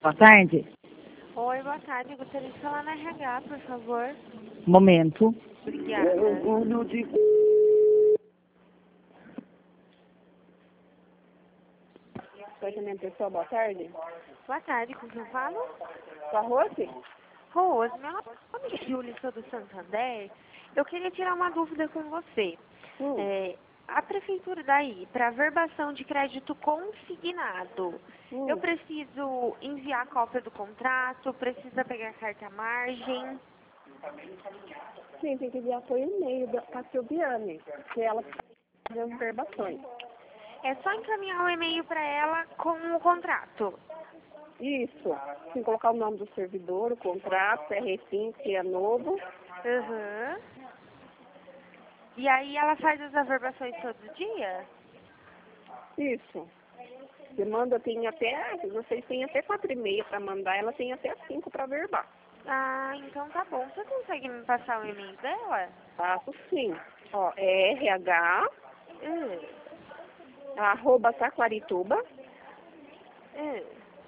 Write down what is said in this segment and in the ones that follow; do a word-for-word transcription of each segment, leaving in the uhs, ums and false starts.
Boa tarde. Oi, boa tarde. Eu gostaria de falar na R H, por favor. Momento. Obrigada. Apartamento pessoal, boa tarde. Boa tarde, com quem eu falo? Com a Rose? Rose, meu nome é Júlia, sou do Santander. Eu queria tirar uma dúvida com você. Hum. É, a prefeitura daí, para verbação de crédito consignado, Hum. eu preciso enviar cópia do contrato, precisa pegar a carta à margem. Sim, tem que enviar por e-mail da pra Silviane, que ela faz as verbações. É só encaminhar o e-mail para ela com o contrato. Isso. Tem que colocar o nome do servidor, o contrato, R cinco, que é novo. Uhum. E aí ela faz as averbações todo dia? Isso. Você manda, tem até, vocês têm até quatro e meia para mandar, ela tem até cinco para verbar. Ah, então tá bom. Você consegue me passar o e-mail dela? Faço sim. Ó, é rh, Hum, arroba taquarituba, hum.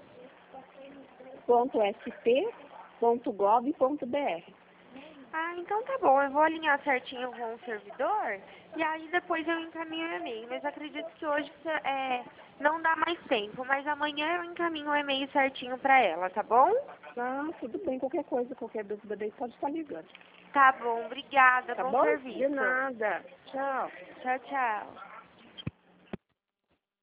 ponto sp, ponto gov, ponto br. Ah, então tá bom. Eu vou alinhar certinho com o servidor e aí depois eu encaminho o e-mail. Mas acredito que hoje é, não dá mais tempo, mas amanhã eu encaminho o e-mail certinho pra ela, tá bom? Ah, tudo bem, qualquer coisa, qualquer dúvida daí pode estar ligando. Tá bom, obrigada. Tá Bom bom? serviço. De nada. Tchau. Tchau, tchau.